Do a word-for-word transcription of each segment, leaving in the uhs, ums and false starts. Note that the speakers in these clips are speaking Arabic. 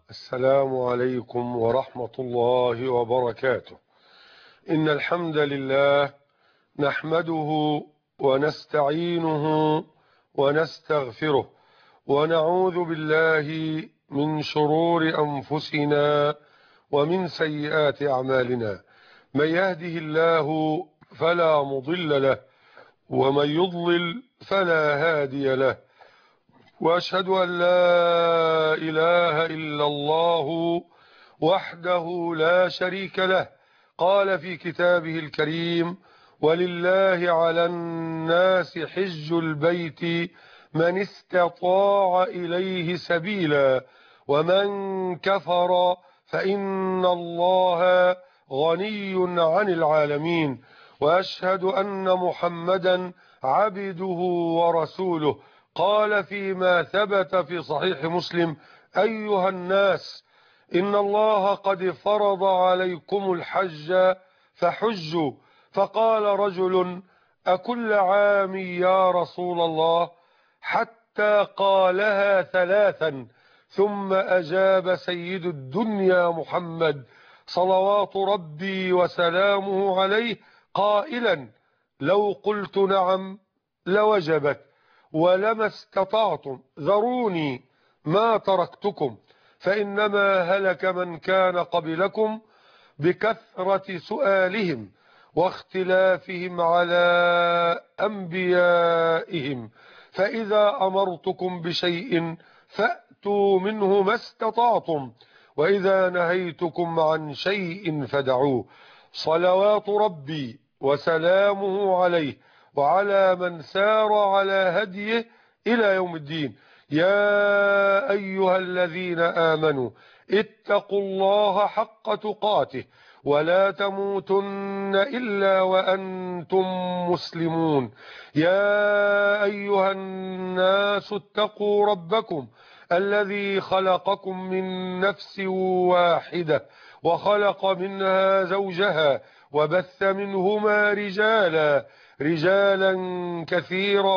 السلام عليكم ورحمة الله وبركاته. إن الحمد لله نحمده ونستعينه ونستغفره ونعوذ بالله من شرور أنفسنا ومن سيئات أعمالنا. من يهده الله فلا مضل له ومن يضلل فلا هادي له، وأشهد أن لا إله إلا الله وحده لا شريك له. قال في كتابه الكريم: ولله على الناس حج البيت من استطاع إليه سبيلا ومن كفر فإن الله غني عن العالمين. وأشهد أن محمدا عبده ورسوله. قال فيما ثبت في صحيح مسلم: أيها الناس، إن الله قد فرض عليكم الحج فحجوا. فقال رجل: أكل عام يا رسول الله؟ حتى قالها ثلاثا، ثم أجاب سيد الدنيا محمد صلوات ربي وسلامه عليه قائلا: لو قلت نعم لوجبت ولما استطعتم، ذروني ما تركتكم، فإنما هلك من كان قبلكم بكثرة سؤالهم واختلافهم على أنبيائهم. فإذا أمرتكم بشيء فأتوا منه ما استطعتم، وإذا نهيتكم عن شيء فدعوه. صلوات ربي وسلامه عليه وعلى من سار على هديه إلى يوم الدين. يا أيها الذين آمنوا اتقوا الله حق تقاته ولا تموتن إلا وأنتم مسلمون. يا أيها الناس اتقوا ربكم الذي خلقكم من نفس واحدة وخلق منها زوجها وبث منهما رجالا رجالا كثيرا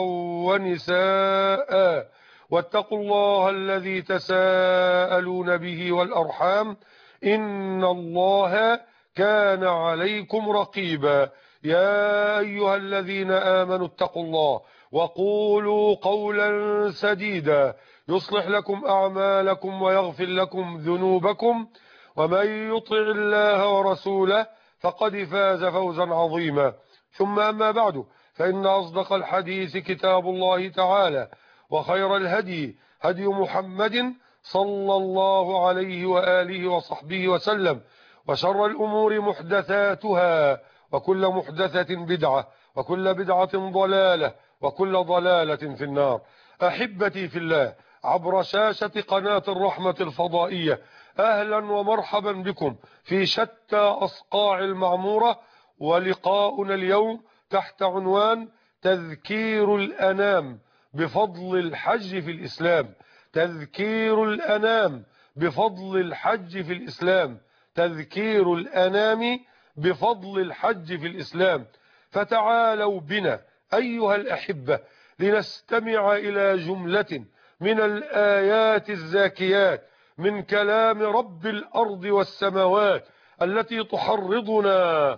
ونساء. واتقوا الله الذي تساءلون به والأرحام، إن الله كان عليكم رقيبا. يا أيها الذين آمنوا اتقوا الله وقولوا قولا سديدا يصلح لكم أعمالكم ويغفر لكم ذنوبكم، ومن يطع الله ورسوله فقد فاز فوزا عظيما. ثم أما بعد، فإن أصدق الحديث كتاب الله تعالى، وخير الهدي هدي محمد صلى الله عليه وآله وصحبه وسلم، وشر الأمور محدثاتها، وكل محدثة بدعة، وكل بدعة ضلالة، وكل ضلالة في النار. أحبتي في الله، عبر شاشة قناة الرحمة الفضائية، أهلا ومرحبا بكم في شتى أصقاع المعمورة، ولقاؤنا اليوم تحت عنوان تذكير الأنام بفضل الحج في الإسلام. تذكير الأنام بفضل الحج في الإسلام. تذكير الأنام بفضل الحج في الإسلام. فتعالوا بنا أيها الأحبة لنستمع إلى جملة من الآيات الزاكيات من كلام رب الأرض والسماوات، التي تحرضنا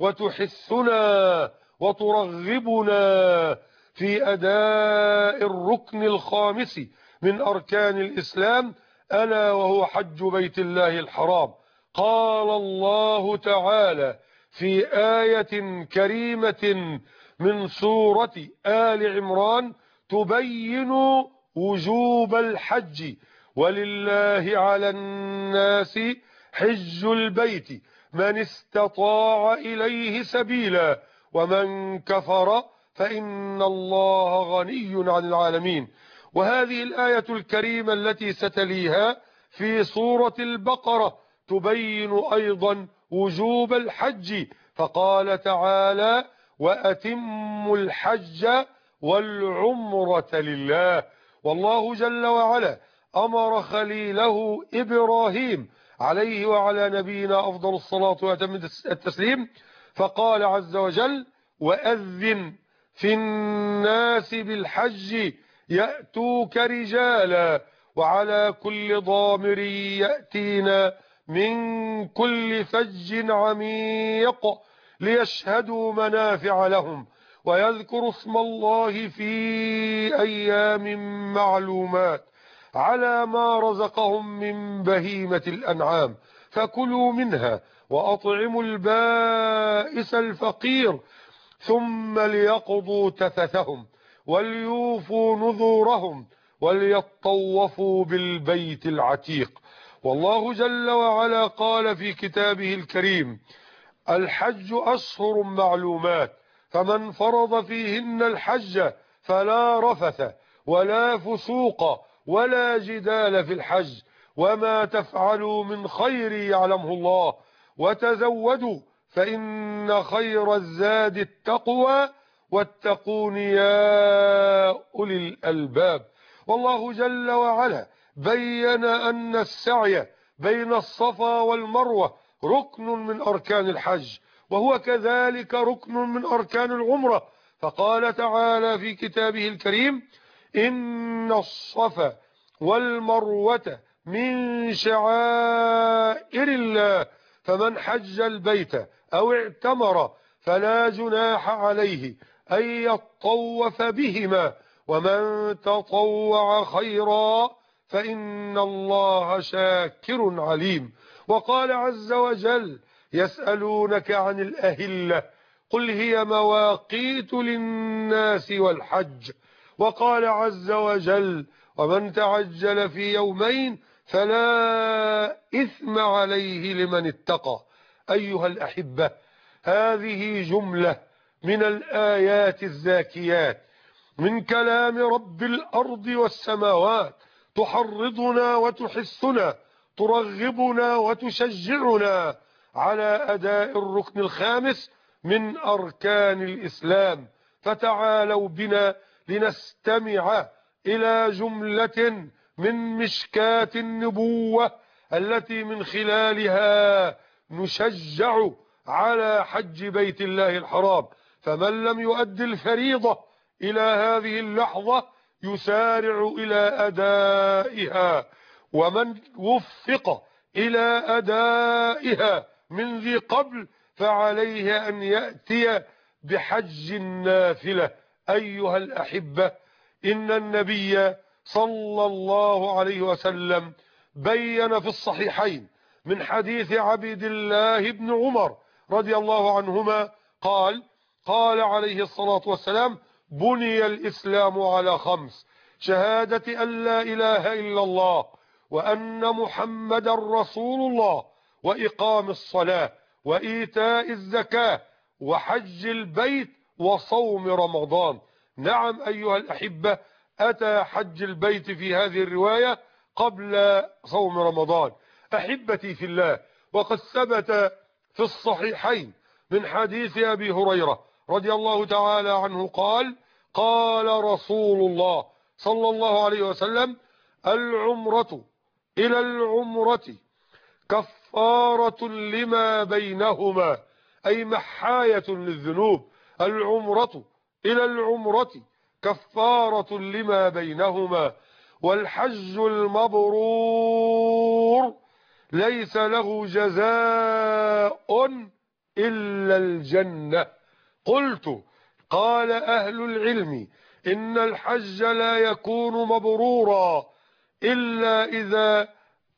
وتحثنا وترغبنا في أداء الركن الخامس من أركان الإسلام، ألا وهو حج بيت الله الحرام. قال الله تعالى في آية كريمة من سورة آل عمران تبين وجوب الحج: ولله على الناس حج البيت من استطاع إليه سبيلا ومن كفر فإن الله غني عن العالمين. وهذه الآية الكريمة التي ستليها في سورة البقرة تبين أيضا وجوب الحج، فقال تعالى: وأتموا الحج والعمرة لله. والله جل وعلا أمر خليله إبراهيم عليه وعلى نبينا أفضل الصلاة وأتم التسليم، فقال عز وجل: وأذن في الناس بالحج يأتوك رجالا وعلى كل ضامر يأتينا من كل فج عميق ليشهدوا منافع لهم ويذكروا اسم الله في أيام معلومات على ما رزقهم من بهيمة الأنعام فكلوا منها وأطعموا البائس الفقير ثم ليقضوا تفثهم وليوفوا نذورهم وليطوفوا بالبيت العتيق. والله جل وعلا قال في كتابه الكريم: الحج أشهر معلومات فمن فرض فيهن الحج فلا رفث ولا فسوق ولا جدال في الحج وما تفعلوا من خير يعلمه الله وتزودوا فإن خير الزاد التقوى واتقون يا أولي الألباب. والله جل وعلا بين أن السعي بين الصفا والمروة ركن من أركان الحج وهو كذلك ركن من أركان العمرة، فقال تعالى في كتابه الكريم: إن الصفا والمروة من شعائر الله فمن حج البيت أو اعتمر فلا جناح عليه أن يطوف بهما ومن تطوع خيرا فإن الله شاكر عليم. وقال عز وجل: يسألونك عن الأهلة قل هي مواقيت للناس والحج. وقال عز وجل: ومن تعجل في يومين فلا إثم عليه لمن اتقى. أيها الأحبة، هذه جملة من الآيات الزاكيات من كلام رب الأرض والسماوات تحرضنا وتحثنا، ترغبنا وتشجعنا على أداء الركن الخامس من أركان الإسلام. فتعالوا بنا لنستمع إلى جملة من مشكاة النبوة التي من خلالها نشجع على حج بيت الله الحرام. فمن لم يؤد الفريضة إلى هذه اللحظة يسارع إلى أدائها، ومن وفق إلى أدائها من ذي قبل فعليه أن يأتي بحج النافلة. أيها الأحبة، إن النبي صلى الله عليه وسلم بين في الصحيحين من حديث عبد الله بن عمر رضي الله عنهما قال: قال عليه الصلاة والسلام: بني الإسلام على خمس: شهادة أن لا إله إلا الله وأن محمد رسول الله وإقام الصلاة وإيتاء الزكاة وحج البيت وصوم رمضان. نعم أيها الأحبة، أتى حج البيت في هذه الرواية قبل صوم رمضان. أحبتي في الله، وقد ثبت في الصحيحين من حديث أبي هريرة رضي الله تعالى عنه قال: قال رسول الله صلى الله عليه وسلم: العمرة إلى العمرة كفارة لما بينهما، أي محاية للذنوب. العمرة إلى العمرة كفارة لما بينهما، والحج المبرور ليس له جزاء إلا الجنة. قلت: قال أهل العلم إن الحج لا يكون مبرورا إلا إذا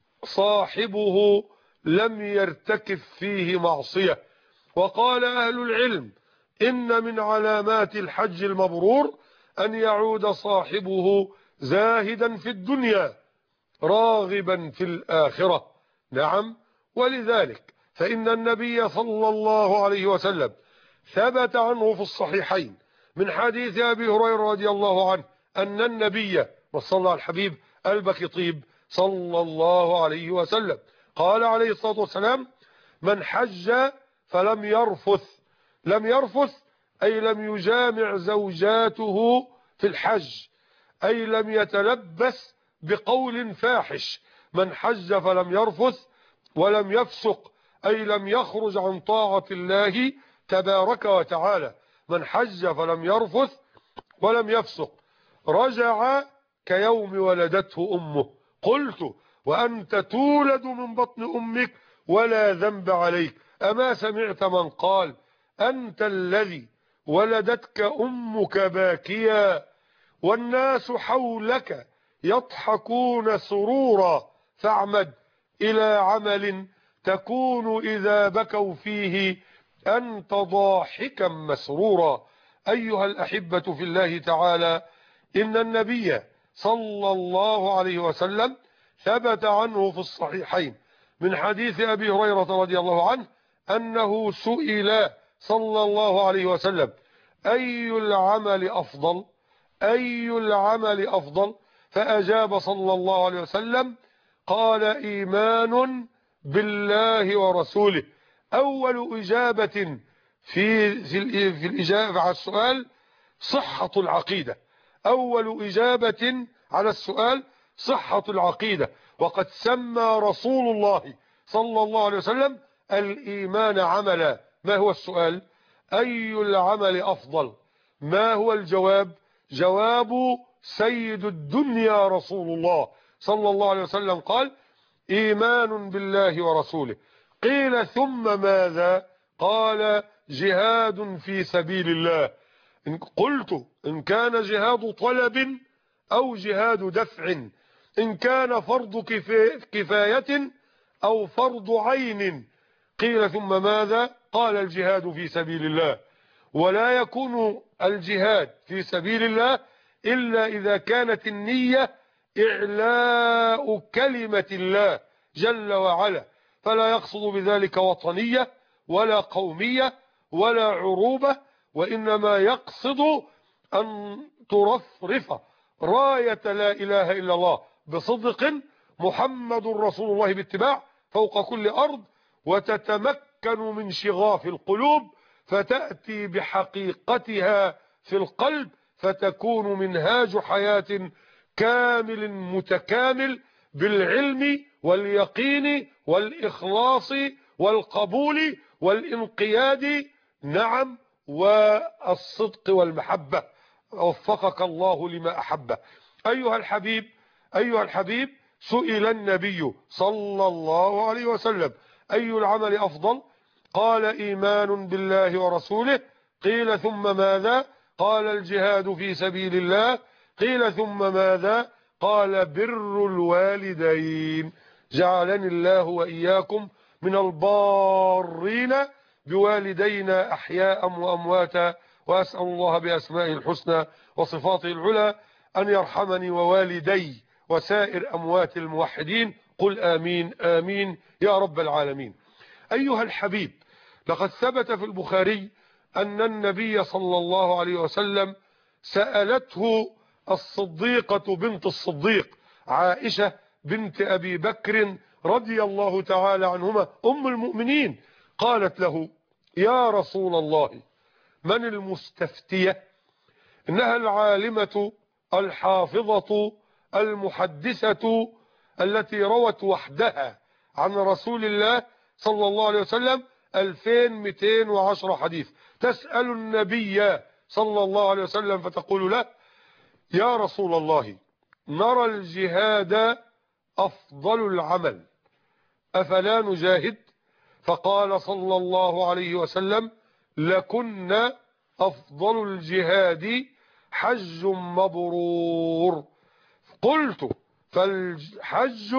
صاحبه لم يرتكب فيه معصية. وقال أهل العلم إن من علامات الحج المبرور أن يعود صاحبه زاهدا في الدنيا راغبا في الآخرة. نعم، ولذلك فإن النبي صلى الله عليه وسلم ثبت عنه في الصحيحين من حديث أبي هريرة رضي الله عنه أن النبي وصلى الحبيب البكي طيب صلى الله عليه وسلم قال عليه الصلاة والسلام: من حج فلم يرفث. لم يرفث أي لم يجامع زوجاته في الحج، أي لم يتلبس بقول فاحش. من حج فلم يرفث ولم يفسق أي لم يخرج عن طاعة الله تبارك وتعالى. من حج فلم يرفث ولم يفسق رجع كيوم ولدته أمه. قلت وأنت تولد من بطن أمك ولا ذنب عليك. أما سمعت من قال أنت الذي ولدتك أمك باكيا والناس حولك يضحكون سرورا فاعمد إلى عمل تكون إذا بكوا فيه أنت ضاحكا مسرورا. أيها الأحبة في الله تعالى، إن النبي صلى الله عليه وسلم ثبت عنه في الصحيحين من حديث أبي هريرة رضي الله عنه أنه سئل صلى الله عليه وسلم أي العمل أفضل أي العمل أفضل فأجاب صلى الله عليه وسلم قال إيمان بالله ورسوله. أول إجابة في في الإجابة على السؤال صحة العقيدة. أول إجابة على السؤال صحة العقيدة. وقد سمى رسول الله صلى الله عليه وسلم الإيمان عملا. ما هو السؤال؟ أي العمل أفضل؟ ما هو الجواب؟ جواب سيد الدنيا رسول الله صلى الله عليه وسلم قال إيمان بالله ورسوله. قيل ثم ماذا؟ قال جهاد في سبيل الله. إن قلت إن كان جهاد طلب أو جهاد دفع، إن كان فرض كفاية أو فرض عين. قيل ثم ماذا؟ قال الجهاد في سبيل الله. ولا يكون الجهاد في سبيل الله إلا إذا كانت النية إعلاء كلمة الله جل وعلا، فلا يقصد بذلك وطنية ولا قومية ولا عروبة، وإنما يقصد أن ترفرف راية لا إله إلا الله بصدق محمد رسول الله باتباع فوق كل أرض، وتتمكن من شغاف القلوب فتأتي بحقيقتها في القلب، فتكون منهاج حياة كامل متكامل بالعلم واليقين والإخلاص والقبول والانقياد، نعم، والصدق والمحبة. وفقك الله لما أحبه. أيها الحبيب أيها الحبيب سئل النبي صلى الله عليه وسلم أي العمل أفضل؟ قال إيمان بالله ورسوله. قيل ثم ماذا؟ قال الجهاد في سبيل الله. قيل ثم ماذا؟ قال بر الوالدين. جعلني الله وإياكم من البارين بوالدينا أحياء وأمواتا، وأسأل الله بأسمائه الحسنى وصفاته العلى أن يرحمني ووالدي وسائر أموات الموحدين. قل آمين آمين يا رب العالمين. أيها الحبيب، لقد ثبت في البخاري أن النبي صلى الله عليه وسلم سألته الصديقة بنت الصديق عائشة بنت أبي بكر رضي الله تعالى عنهما أم المؤمنين، قالت له يا رسول الله من المستفتية؟ إنها العالمة الحافظة المحدثة التي روت وحدها عن رسول الله صلى الله عليه وسلم ألفين ومئتين وعشرة حديث. تسأل النبي صلى الله عليه وسلم فتقول له يا رسول الله نرى الجهاد أفضل العمل أفلا نجاهد؟ فقال صلى الله عليه وسلم لكن أفضل الجهاد حج مبرور. قلت فالحج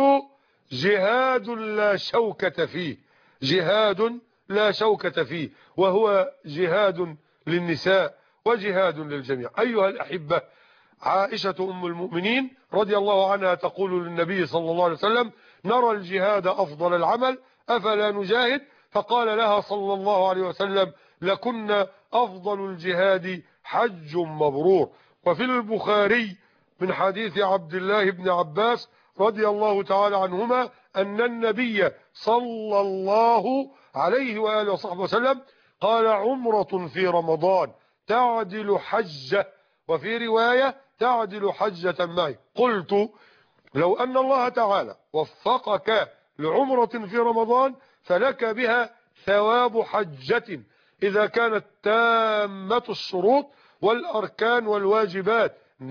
جهاد لا شوكة فيه جهاد لا شوكة فيه وهو جهاد للنساء وجهاد للجميع. أيها الأحبة، عائشة أم المؤمنين رضي الله عنها تقول للنبي صلى الله عليه وسلم نرى الجهاد أفضل العمل أفلا نجاهد؟ فقال لها صلى الله عليه وسلم لكن أفضل الجهاد حج مبرور. وفي البخاري من حديث عبد الله بن عباس رضي الله تعالى عنهما أن النبي صلى الله عليه وآله وصحبه وسلم قال عمرة في رمضان تعدل حجة، وفي رواية تعدل حجة معي. قلت لو أن الله تعالى وفقك لعمرة في رمضان فلك بها ثواب حجة إذا كانت تامة الشروط والأركان والواجبات، نعم،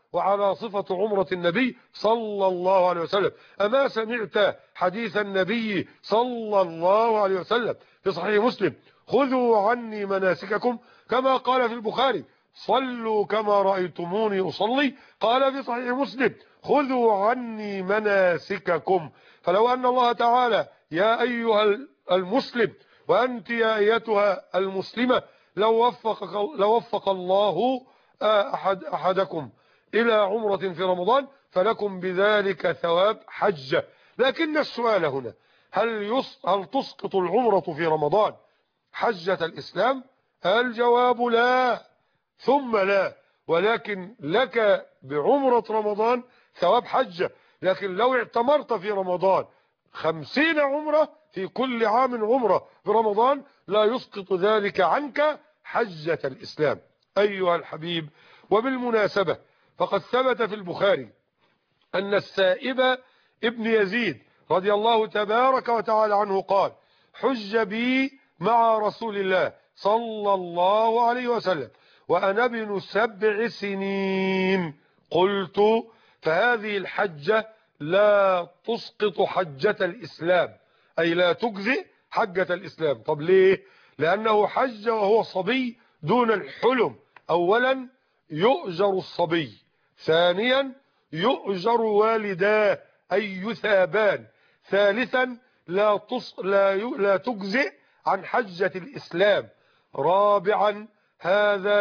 وعلى صفة عمرة النبي صلى الله عليه وسلم. أما سمعت حديث النبي صلى الله عليه وسلم في صحيح مسلم: خذوا عني مناسككم، كما قال في البخاري: صلوا كما رأيتموني أصلي. قال في صحيح مسلم: خذوا عني مناسككم. فلو أن الله تعالى يا أيها المسلم وأنت يا أيتها المسلمة لو وفق, لو وفق الله أحد أحدكم إلى عمرة في رمضان فلكم بذلك ثواب حجة. لكن السؤال هنا: هل, يص... هل تسقط العمرة في رمضان حجة الإسلام؟ الجواب لا ثم لا، ولكن لك بعمرة رمضان ثواب حجة. لكن لو اعتمرت في رمضان خمسين عمرة في كل عام عمرة في رمضان لا يسقط ذلك عنك حجة الإسلام أيها الحبيب. وبالمناسبة فقد ثبت في البخاري أن السائب ابن يزيد رضي الله تبارك وتعالى عنه قال: حج بي مع رسول الله صلى الله عليه وسلم وأنا ابن سبع سنين. قلت: فهذه الحجة لا تسقط حجة الإسلام، أي لا تجزئ حجة الإسلام. طب ليه؟ لأنه حج وهو صبي دون الحلم. أولا يؤجر الصبي، ثانيا يؤجر والداه أي يثابان، ثالثا لا, تص... لا, ي... لا تجزئ عن حجة الإسلام، رابعا هذا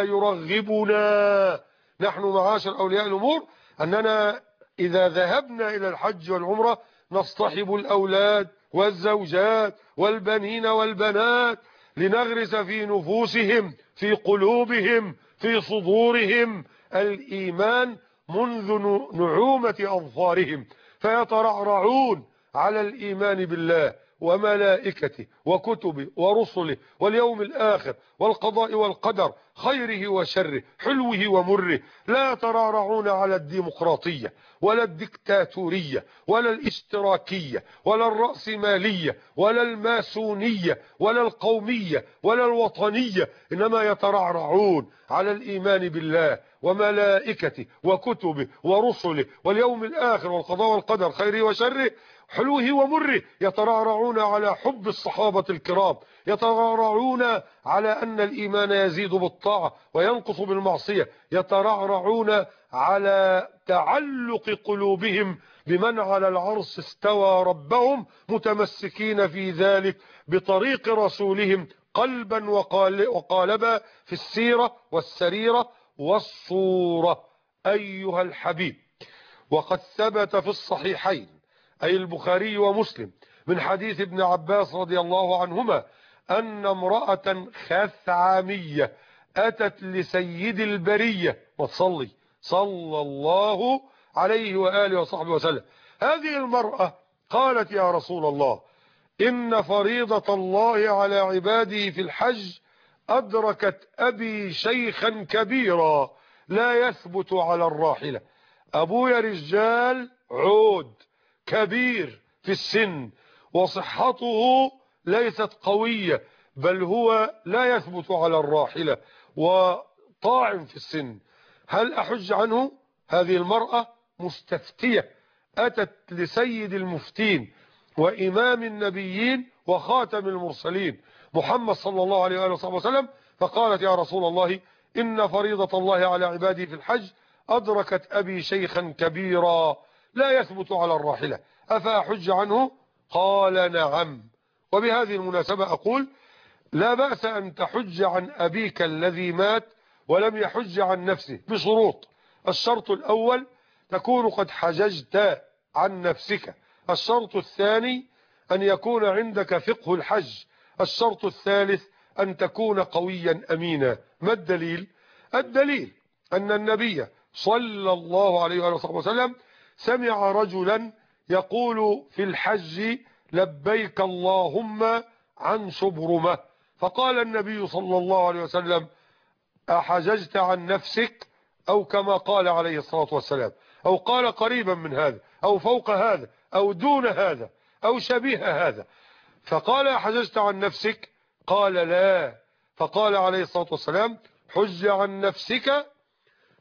يرغبنا نحن معاشر أولياء الأمور أننا إذا ذهبنا إلى الحج والعمرة نصطحب الأولاد والزوجات والبنين والبنات لنغرس في نفوسهم في قلوبهم في صدورهم الإيمان منذ نعومة أظفارهم، فيترعرعون على الإيمان بالله وملائكته وكتبه ورسله واليوم الآخر والقضاء والقدر خيره وشره حلوه ومره. لا يترعرعون على الديمقراطية ولا الدكتاتورية ولا الاشتراكية ولا الرأسمالية ولا الماسونية ولا القومية ولا الوطنية، إنما يترعرعون على الإيمان بالله وملائكته وكتبه ورسله واليوم الآخر والقضاء والقدر خيره وشره حلوه ومره. يترعرعون على حب الصحابة الكرام، يترعرعون على أن الإيمان يزيد بالطاعة وينقص بالمعصية، يترعرعون على تعلق قلوبهم بمن على العرش استوى ربهم، متمسكين في ذلك بطريق رسولهم قلبا وقالبا في السيرة والسريرة والصورة. أيها الحبيب، وقد ثبت في الصحيحين أي البخاري ومسلم من حديث ابن عباس رضي الله عنهما أن امرأة خثعمية أتت لسيد البرية وتصلي صلى الله عليه وآله وصحبه وسلم. هذه المرأة قالت: يا رسول الله، إن فريضة الله على عباده في الحج أدركت أبي شيخا كبيرا لا يثبت على الراحلة. أبويا رجال عود كبير في السن وصحته ليست قوية، بل هو لا يثبت على الراحلة وطاعن في السن، هل أحج عنه؟ هذه المرأة مستفتية أتت لسيد المفتين وإمام النبيين وخاتم المرسلين محمد صلى الله عليه وآله وصحبه وسلم، فقالت: يا رسول الله، إن فريضة الله على عباده في الحج أدركت أبي شيخا كبيرا لا يثبت على الراحلة، أفأحج عنه؟ قال: نعم. وبهذه المناسبة أقول: لا بأس أن تحج عن أبيك الذي مات ولم يحج عن نفسه بشروط. الشرط الأول تكون قد حججت عن نفسك. الشرط الثاني أن يكون عندك فقه الحج. الشرط الثالث أن تكون قويا أمينا. ما الدليل؟ الدليل أن النبي صلى الله عليه وآله وسلم سمع رجلا يقول في الحج: لبيك اللهم عن شبرمة، فقال النبي صلى الله عليه وسلم: أحججت عن نفسك؟ أو كما قال عليه الصلاة والسلام، أو قال قريبا من هذا أو فوق هذا أو دون هذا أو شبيه هذا. فقال: أحججت عن نفسك؟ قال: لا. فقال عليه الصلاة والسلام: حج عن نفسك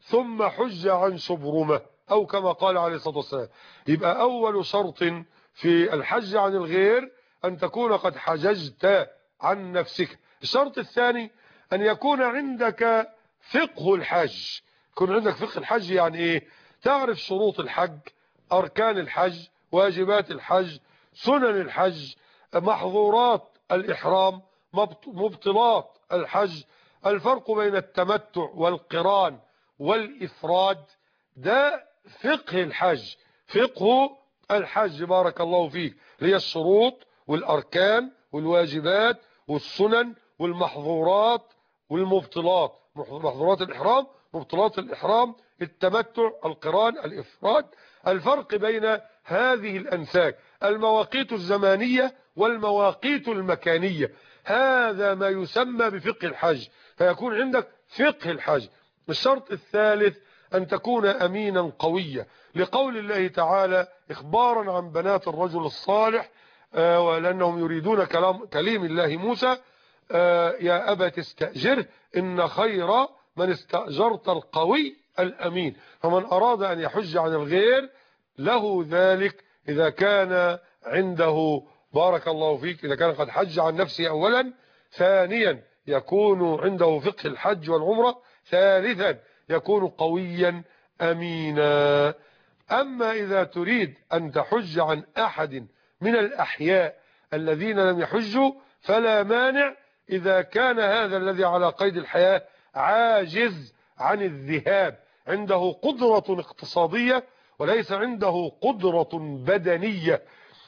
ثم حج عن شبرمة، أو كما قال عليه الصلاة والسلام. يبقى أول شرط في الحج عن الغير أن تكون قد حججت عن نفسك. الشرط الثاني أن يكون عندك فقه الحج. يكون عندك فقه الحج يعني إيه؟ تعرف شروط الحج، أركان الحج، واجبات الحج، سنن الحج، محظورات الإحرام، مبطلات الحج، الفرق بين التمتع والقران والإفراد. ده فقه الحج. فقه الحج بارك الله فيك هي الشروط والأركان والواجبات والسنن والمحظورات والمبطلات. محظورات الإحرام، مبطلات الإحرام، التمتع، القران، الإفراد، الفرق بين هذه الأنساك، المواقيت الزمانية والمواقيت المكانية. هذا ما يسمى بفقه الحج، فيكون عندك فقه الحج. الشرط الثالث أن تكون أمينا قويا، لقول الله تعالى إخبارا عن بنات الرجل الصالح، آه ولأنهم يريدون كلام كليم الله موسى، آه يا أبت استأجره إن خير من استأجرت القوي الأمين. فمن أراد أن يحج عن الغير له ذلك إذا كان عنده بارك الله فيك إذا كان قد حج عن نفسه أولا، ثانيا يكون عنده فقه الحج والعمرة، ثالثا يكون قويا أمينا. أما إذا تريد أن تحج عن أحد من الأحياء الذين لم يحجوا فلا مانع إذا كان هذا الذي على قيد الحياة عاجز عن الذهاب، عنده قدرة اقتصادية وليس عنده قدرة بدنية،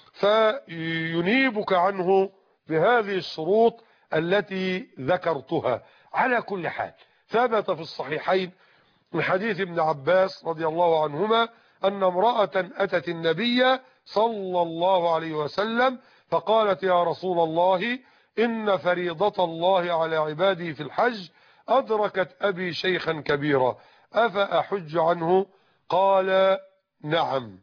فينيبك عنه بهذه الشروط التي ذكرتها. على كل حال ثبت في الصحيحين من حديث ابن عباس رضي الله عنهما أن امرأة أتت النبي صلى الله عليه وسلم فقالت يا رسول الله إن فريضة الله على عباده في الحج أدركت أبي شيخا كبيرا أفأحج عنه؟ قال نعم.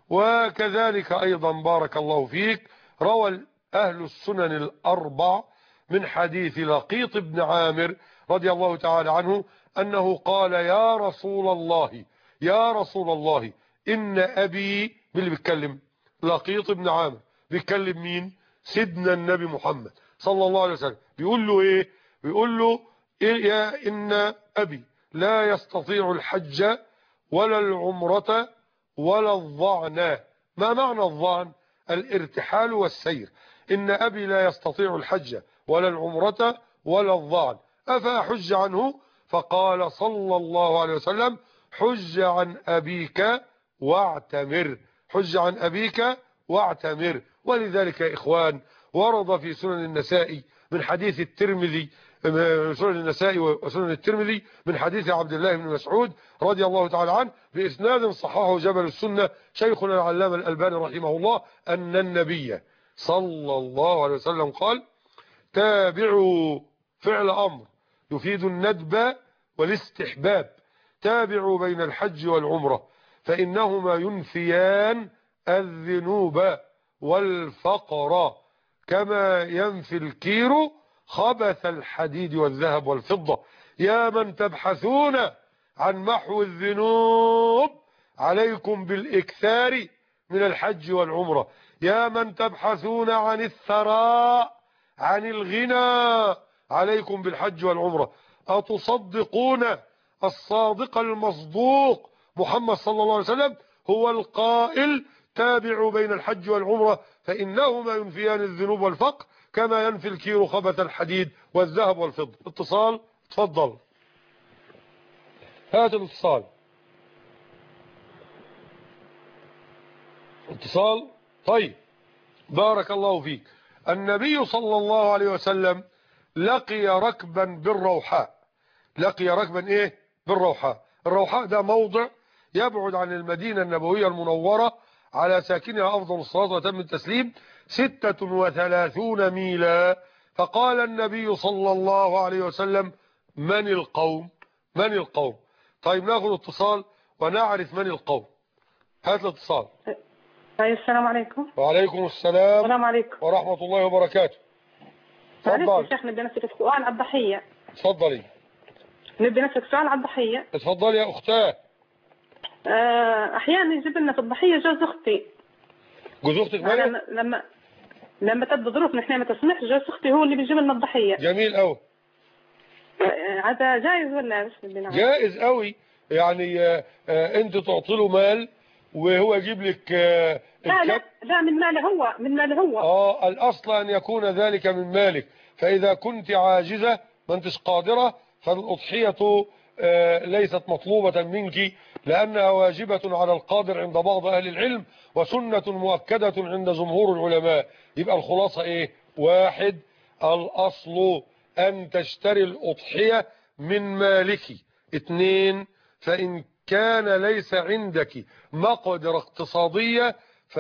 وكذلك أيضا بارك الله فيك روى أهل السنن الأربع من حديث لقيط بن عامر رضي الله تعالى عنه أنه قال يا رسول الله يا رسول الله إن أبي، باللي بيتكلم لقيط بن عامر، بيتكلم مين؟ سيدنا النبي محمد صلى الله عليه وسلم. بيقول له إيه؟ بيقول له إيه يا إن أبي لا يستطيع الحج ولا العمرة ولا الظعن. ما معنى الظعن؟ الارتحال والسير. إن أبي لا يستطيع الحج ولا العمرة ولا الظعن أفأحج عنه؟ فقال صلى الله عليه وسلم حج عن أبيك واعتمر، حج عن أبيك واعتمر. ولذلك يا إخوان ورد في سنن النسائي من حديث الترمذي، سنن النسائي وسنن الترمذي من حديث عبد الله بن مسعود رضي الله تعالى عنه بإسناد صححه جبل السنة شيخنا العلامة الألباني رحمه الله أن النبي صلى الله عليه وسلم قال تابعوا، فعل أمر يفيد الندب والاستحباب، تابعوا بين الحج والعمرة فإنهما ينفيان الذنوب والفقر كما ينفي الكير خبث الحديد والذهب والفضة. يا من تبحثون عن محو الذنوب عليكم بالإكثار من الحج والعمرة، يا من تبحثون عن الثراء عن الغنى عليكم بالحج والعمرة. أتصدقون الصادق المصدوق محمد صلى الله عليه وسلم هو القائل تابعوا بين الحج والعمرة فإنهما ينفيان الذنوب والفقر كما ينفي الكير خبث الحديد والذهب والفضة. اتصال، تفضل هات الاتصال. اتصال طيب بارك الله فيك. النبي صلى الله عليه وسلم لقي ركبا بالروحاء، لقي ركبا ايه بالروحاء. الروحاء ده موضع يبعد عن المدينة النبوية المنورة على ساكنها أفضل الصلاة وتم التسليم ستة وثلاثون ميلا. فقال النبي صلى الله عليه وسلم من القوم؟ من القوم؟ طيب ناخذ اتصال ونعرف من القوم. هات الاتصال. طيب السلام عليكم. وعليكم السلام. السلام عليكم ورحمة الله وبركاته. معلش يا شيخنا بدي اسالك سؤال على الضحية. تفضلي. نبي نسألك سؤال على الضحية. اتفضلي يا أختاه. آه، أحيانا يجيب لنا في الضحية جوز أختي. جوز أختك أنا مالك؟ لما لما تبدو ظروفنا احنا ما تسمحش، جوز أختي هو اللي بيجيب لنا الضحية. جميل أوي. آه، هذا جائز ولا مش بدي نعرف؟ جائز أوي. يعني آه، آه، أنت تعطي له مال وهو يجيب لك آه، لا لا الكب. لا، من ماله هو، من ماله هو. اه الأصل أن يكون ذلك من مالك، فإذا كنت عاجزة ما انتش قادرة فالأضحية آه، ليست مطلوبة منك، لأنها واجبة على القادر عند بعض أهل العلم وسنة مؤكدة عند جمهور العلماء. يبقى الخلاصة إيه؟ واحد، الأصل أن تشتري الأضحية من مالك. اثنين، فإن كان ليس عندك مقدرة اقتصادية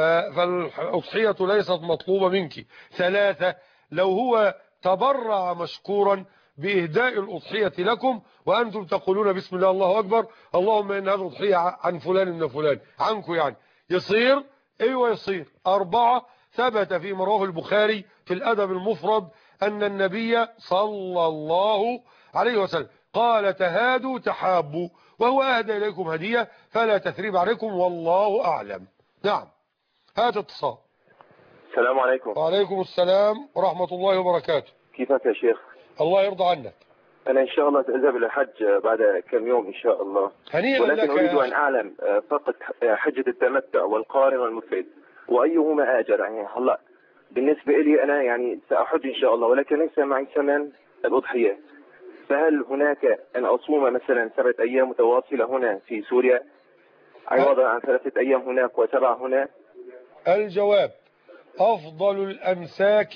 فالأضحية ليست مطلوبة منك. ثلاثة، لو هو تبرع مشكورا بإهداء الأضحية لكم وأنتم تقولون بسم الله الله أكبر اللهم إن هذه أضحية عن فلان من فلان عنكم، يعني يصير. أيوة يصير. أربعة، ثبت في رواه البخاري في الأدب المفرد أن النبي صلى الله عليه وسلم قال تهادوا تحابوا، وهو أهدى إليكم هدية فلا تثريب عليكم والله أعلم. نعم. هات اتصال. السلام عليكم. وعليكم السلام ورحمة الله وبركاته. كيفك يا شيخ؟ الله يرضى عنك. أنا إن شاء الله سأذهب إلى الحج بعد كم يوم إن شاء الله. هنيئا ولكن لك أريد يا أن أعلم فقط حجة التمتع والقارن والمفرد وأيهما أجر. يعني هلا بالنسبة لي أنا يعني سأحج إن شاء الله، ولكن ليس معي ثمن الأضحية، فهل هناك أن أصوم مثلا سبعة أيام متواصلة هنا في سوريا عوضا عن ثلاثة أيام هناك وسبعة هنا؟ الجواب: أفضل الأمساك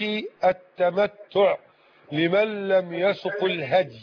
التمتع لمن لم يسق الهدي،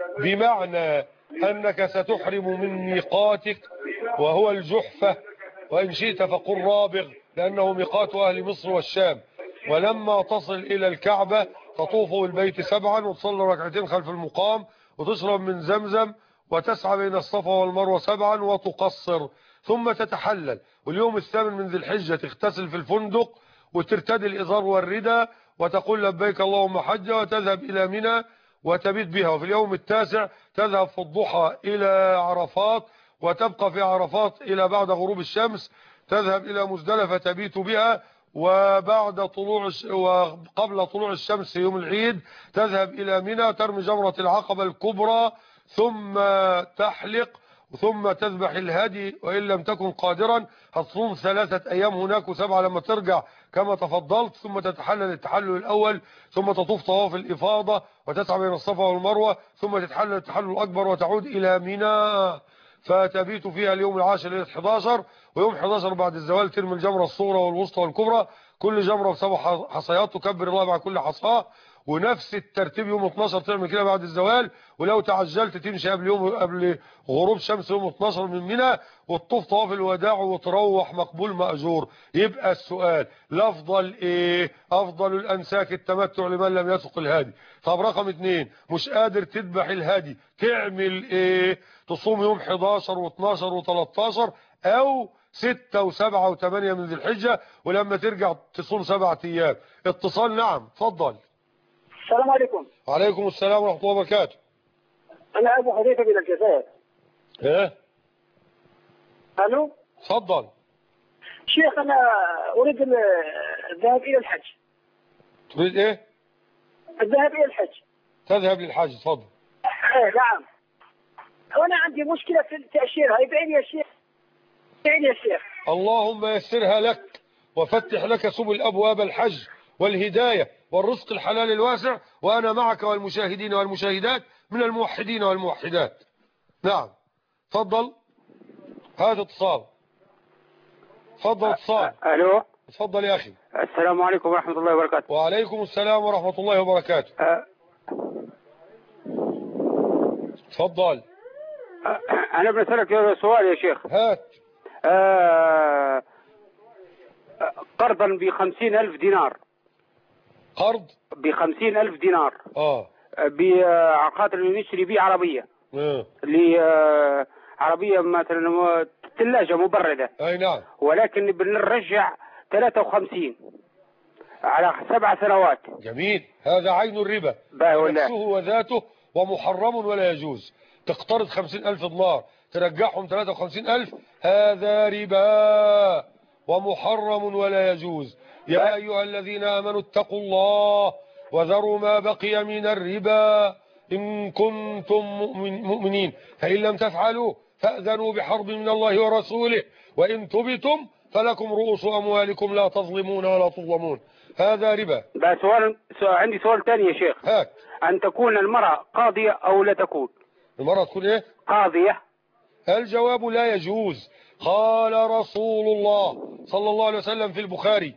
بمعنى أنك ستحرم من ميقاتك وهو الجحفة، وإن شئت فقل رابغ لأنه ميقات أهل مصر والشام. ولما تصل إلى الكعبة تطوف بالبيت سبعا وتصلي ركعتين خلف المقام وتشرب من زمزم وتسعى بين الصفا والمروة سبعا وتقصر، ثم تتحلل. واليوم الثامن من ذي الحجة تغتسل في الفندق وترتدي الإزار والردى وتقول لبيك اللهم حجة وتذهب إلى منى وتبيت بها. وفي اليوم التاسع تذهب في الضحى إلى عرفات وتبقى في عرفات إلى بعد غروب الشمس، تذهب إلى مزدلفة تبيت بها، وبعد طلوع وقبل طلوع الشمس يوم العيد تذهب إلى منى ترمي جمرة العقبة الكبرى ثم تحلق ثم تذبح الهدي. وإن لم تكن قادرا هتصوم ثلاثة أيام هناك وسبعة لما ترجع كما تفضلت، ثم تتحلل التحلل الأول ثم تطوف طواف الإفاضة وتسعى بين الصفا والمروة ثم تتحلل التحلل الأكبر وتعود إلى منى فتبيت فيها اليوم العاشر ليلة أحد عشر. ويوم أحد عشر بعد الزوال ترمي الجمرة الصغرى والوسطى والكبرى، كل جمرة بسبع حصيات تكبر الله مع كل حصاه. ونفس الترتيب يوم اتناشر تعمل كده بعد الزوال، ولو تعجلت تمشي قبل يوم قبل غروب شمس يوم اتناشر من منى وتطوف طواف الوداع وتروح مقبول مأجور. يبقى السؤال الافضل ايه؟ افضل الانساك التمتع لمن لم يسق الهادي. طب رقم اتنين، مش قادر تذبح الهادي تعمل ايه؟ تصوم يوم حداشر واتناشر وتلتاشر او ستة وسبعة وثمانية من ذي الحجة، ولما ترجع تصوم سبعة ايام. اتصال. نعم اتفضل. السلام عليكم. وعليكم السلام ورحمة الله وبركاته. أنا أبو حذيفة من الجزائر. ايه؟ ألو؟ اتفضل. شيخ أنا أريد الذهاب إلى الحج. تريد ايه؟ الذهاب إلى الحج. تذهب للحج. اتفضل. ايه نعم. وأنا عندي مشكلة في التأشيرة، يبين يا شيخ. يبين يا شيخ. اللهم يسرها لك وفتح لك سبل أبواب الحج والهداية والرزق الحلال الواسع، وأنا معك والمشاهدين والمشاهدات من الموحدين والموحدات. نعم تفضل. هذا اتصال. تفضل اتصال. ألو. تفضل يا أخي. السلام عليكم ورحمة الله وبركاته. وعليكم السلام ورحمة الله وبركاته. أه. تفضل. أه. أنا بسألك سؤال يا شيخ. هات. أه. قرضا بخمسين ألف دينار. قرض بخمسين ألف دينار. اه بعقاطر نشتري بيه عربية. اه عربية مثلا ثلاجة مبردة. اي نعم. ولكن بنرجع ثلاثة وخمسين على سبع سنوات. جميل. هذا عين الربا نفسه وذاته ومحرم ولا يجوز. تقترض خمسين ألف دينار ترجعهم ثلاثة وخمسين ألف، هذا ربا ومحرم ولا يجوز. يا أيها الذين آمنوا اتقوا الله وذروا ما بقي من الربا إن كنتم مؤمن مؤمنين فإن لم تفعلوا فأذنوا بحرب من الله ورسوله وإن تبتم فلكم رؤوس أموالكم لا تظلمون ولا تظلمون. هذا ربا. بس سؤال, سؤال عندي سؤال ثاني يا شيخ. هات. أن تكون المرأة قاضية أو لا تكون؟ المرأة تكون إيه؟ قاضية. الجواب لا يجوز. قال رسول الله صلى الله عليه وسلم في البخاري: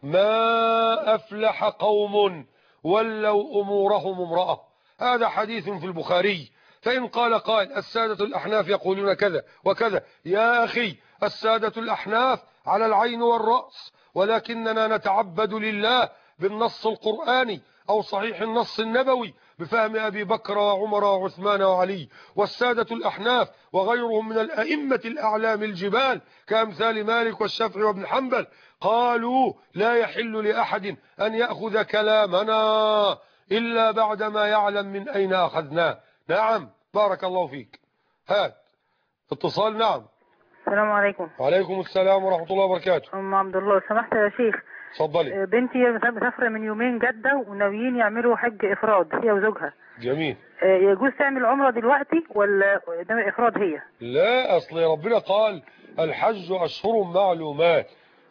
ما أفلح قوم ولوا أمورهم امرأة. هذا حديث في البخاري. فإن قال قائل: السادة الأحناف يقولون كذا وكذا، يا أخي السادة الأحناف على العين والرأس، ولكننا نتعبد لله بالنص القرآني أو صحيح النص النبوي بفهم أبي بكر وعمر وعثمان وعلي. والسادة الأحناف وغيرهم من الأئمة الأعلام الجبال كأمثال مالك والشافعي وابن حنبل قالوا: لا يحل لأحد أن يأخذ كلامنا إلا بعدما يعلم من أين أخذناه. نعم، بارك الله فيك. هات اتصال. نعم. السلام عليكم. وعليكم السلام ورحمة الله وبركاته. أم عبد الله، سمحت يا شيخ. اتفضلي. بنتي مسافرة من يومين جدة وناويين يعملوا حج إفراد هي وزوجها. جميل. يجوز تعمل عمرة دلوقتي ولا ده إفراد هي؟ لا، أصل ربنا قال الحج أشهر معلومات،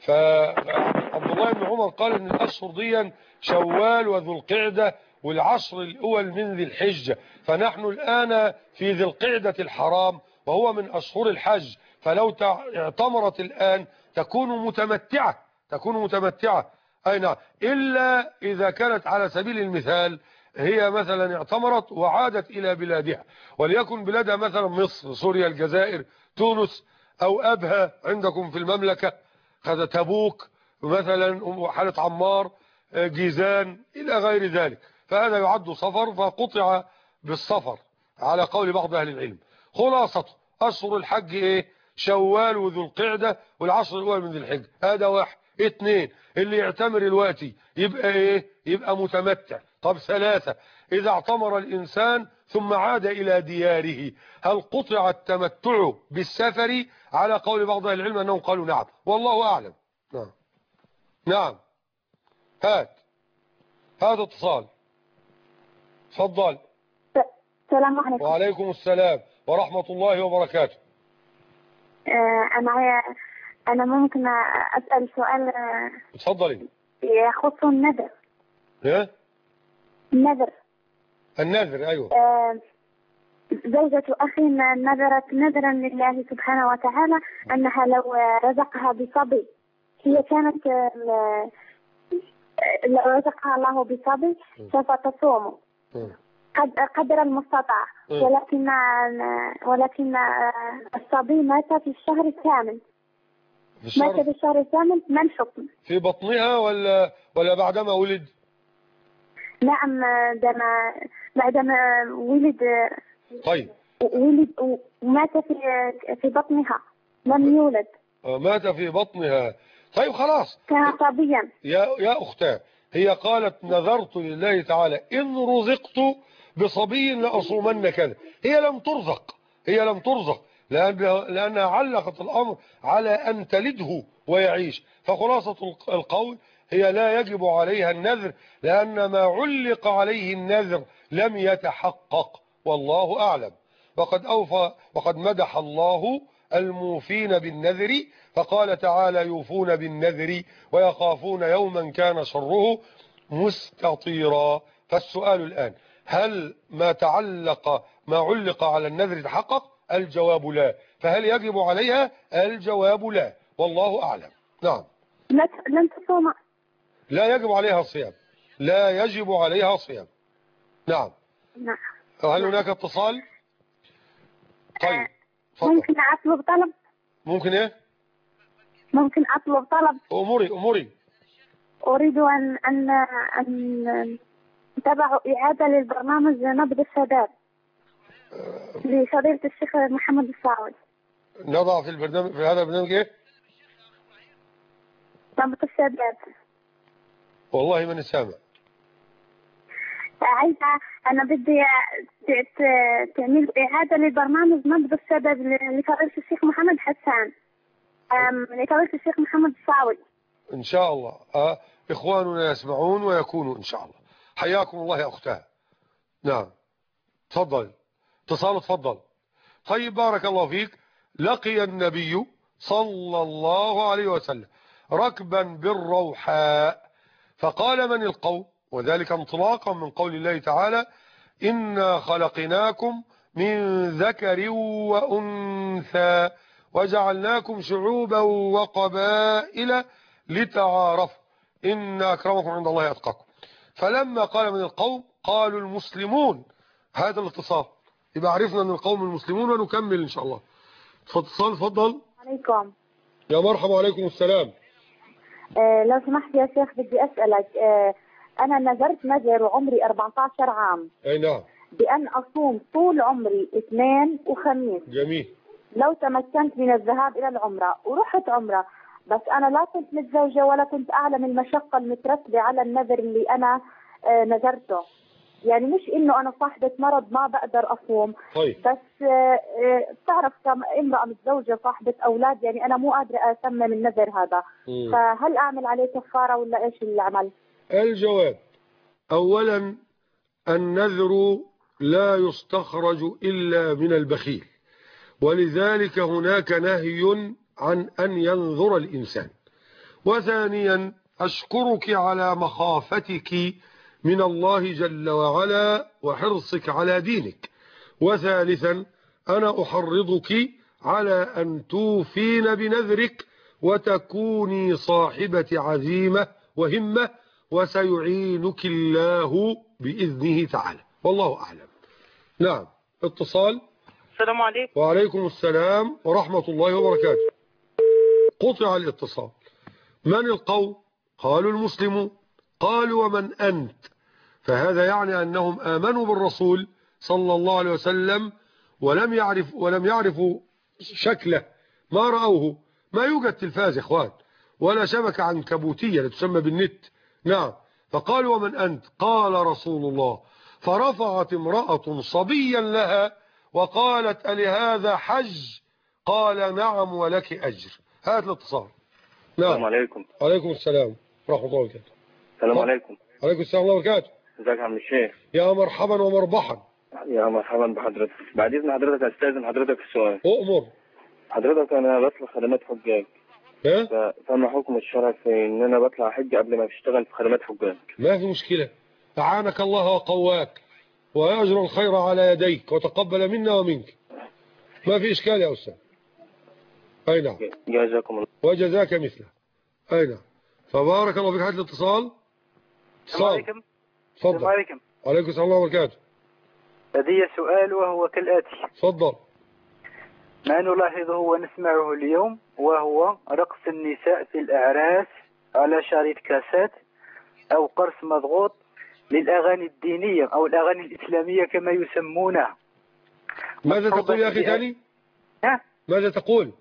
فعبد الله بن عمر قال إن الأشهر دي شوال وذو القعدة والعشر الأول من ذي الحجة، فنحن الآن في ذي القعدة الحرام وهو من أشهر الحج، فلو اعتمرت الآن تكون متمتعة تكون متمتعة أي نعم، إلا إذا كانت على سبيل المثال هي مثلا اعتمرت وعادت إلى بلادها، وليكن بلادها مثلا مصر، سوريا، الجزائر، تونس، أو أبها عندكم في المملكة، خذ تبوك مثلا، حالة عمار، جيزان، إلى غير ذلك، فهذا يعد سفر فقطع بالسفر على قول بعض أهل العلم. خلاصته أشهر الحج إيه؟ شوال وذو القعدة والعشر الأول من ذي الحج. هذا واحد. اثنين، اللي يعتمر الوقتي يبقى إيه؟ يبقى متمتع. طب ثلاثة، إذا اعتمر الإنسان ثم عاد إلى دياره هل قطع التمتع بالسفر؟ على قول بعض أهل العلم أنهم قالوا نعم، والله أعلم. نعم نعم. هات هذا اتصال. تفضل. السلام عليكم. وعليكم السلام ورحمة الله وبركاته. أنا أنا ممكن أسأل سؤال؟ اتفضلي. يخص النذر. ايه؟ النذر. النذر، أيوه. زوجة أخي نذرت نذرا لله سبحانه وتعالى أنها لو رزقها بصبي، هي كانت لو رزقها الله بصبي سوف تصوم قدر المستطاع، ولكن ولكن الصبي مات في الشهر الثامن. مات في الشهر الثامن، ما الحكم؟ في بطنها ولا ولا بعدما ولد؟ نعم، بعدما بعدما ولد. طيب. ولد ومات في في بطنها، لم يولد. مات في بطنها. طيب خلاص. كان صبيا. يا يا أختاه، هي قالت نذرت لله تعالى إن رزقت بصبي لأصومن كذا. هي لم ترزق هي لم ترزق لأن لأنها علقت الأمر على أن تلده ويعيش. فخلاصة القول هي لا يجب عليها النذر، لأن ما علق عليه النذر لم يتحقق، والله أعلم. وقد أوفى وقد مدح الله الموفين بالنذر، فقال تعالى يوفون بالنذر ويخافون يوما كان شره مستطيرا. فالسؤال الآن، هل ما تعلق ما علق على النذر تحقق؟ الجواب لا. فهل يجب عليها؟ الجواب لا، والله أعلم. نعم. لن تصوم. لا يجب عليها الصيام، لا يجب عليها صيام. نعم. نعم. هل هناك اتصال؟ طيب. فضل. ممكن أطلب طلب؟ ممكن ايه؟ ممكن أطلب طلب. أموري أموري. أريد أن أن أن تبع إعادة للبرنامج نبض الشباب لفضيلة الشيخ محمد الصاوي. نضع في البرنامج في هذا البرنامج ايه؟ نبض الشباب. والله من سامع. عايزة أنا بدي ت- ت- تعمل إعادة لبرنامج نبض السبب لفضيلة الشيخ محمد حسان، أم، لفضيلة الشيخ محمد الصاوي. إن شاء الله. آه إخواننا يسمعون ويكونوا إن شاء الله. حياكم الله يا أختها. نعم تفضل اتصال، تفضل. طيب بارك الله فيك. لقي النبي صلى الله عليه وسلم ركبا بالروحاء فقال من القوم، وذلك انطلاقا من قول الله تعالى إنا خلقناكم من ذكر وأنثى وجعلناكم شعوبا وقبائل لتعارفوا إن أكرمكم عند الله أتقاكم. فلما قال من القوم قالوا المسلمون. هذا الاتصال يبقى عرفنا أن القوم المسلمون، ونكمل إن شاء الله. اتصال تفضل. عليكم. يا مرحبا وعليكم السلام. آه لو سمحت يا شيخ بدي أسألك، آه أنا نذرت نذر وعمري أربعة عشر عام أي نعم. بأن أصوم طول عمري اثنين وخميس. جميل. لو تمكنت من الذهاب إلى العمرة ورحت عمرة، بس أنا لا كنت متزوجة ولا كنت أعلم المشقة المترتبة على النذر اللي أنا آه نذرته. يعني مش إنه أنا صاحبة مرض ما بقدر أصوم. طيب. بس آه بتعرف كم امرأة متزوجة صاحبة أولاد، يعني أنا مو قادرة أتمم النذر هذا. مم. فهل أعمل عليه كفارة ولا إيش العمل؟ الجواب: أولا النذر لا يستخرج إلا من البخيل، ولذلك هناك نهي عن أن ينذر الإنسان. وثانيا أشكرك على مخافتك من الله جل وعلا وحرصك على دينك. وثالثا أنا أحرضك على أن توفين بنذرك وتكوني صاحبة عزيمة وهمة، وسيعينك الله بإذنه تعالى، والله أعلم. نعم اتصال. السلام عليكم. وعليكم السلام ورحمة الله وبركاته. قطع الاتصال. من القوم؟ قالوا المسلمون. قالوا ومن أنت؟ فهذا يعني أنهم آمنوا بالرسول صلى الله عليه وسلم ولم يعرف ولم يعرفوا شكله، ما رأوه. ما يوجد تلفاز يا إخوان ولا شبكة عنكبوتية تسمى بالنت. نعم. فقالوا ومن أنت؟ قال رسول الله. فرفعت امرأة صبيا لها وقالت ألهذا حج؟ قال نعم ولك أجر. هذا الاتصال. نعم. السلام عليكم. عليكم السلام ورحمة الله وبركاته. السلام عليكم. عليكم السلام ورحمة الله وبركاته. ازيك يا عم الشيخ؟ يا مرحبا ومربحا. يا مرحبا بحضرتك. بعد اذن حضرتك استاذن حضرتك في السؤال. أؤمر. حضرتك انا بطلع خدمات حجاج، ها؟ فما حكم الشرع في ان انا بطلع حج قبل ما اشتغل في خدمات حجاج؟ ما في مشكلة، أعانك الله وقواك ويجر الخير على يديك وتقبل منا ومنك. ما في إشكال يا أستاذ. أي نعم. جزاكم الله. وجزاك مثله. أي نعم. فبارك الله فيك. هذا الاتصال. السلام عليكم. تفضل. السلام عليكم. عليكم السلام ورحمة الله وبركاته. لدي سؤال وهو كالآتي: تفضل. ما نلاحظه ونسمعه اليوم وهو رقص النساء في الأعراس على شريط كاسات أو قرص مضغوط للأغاني الدينية أو الأغاني الإسلامية كما يسمونها. ماذا تقول يا أخي ثاني؟ ها؟ ماذا تقول؟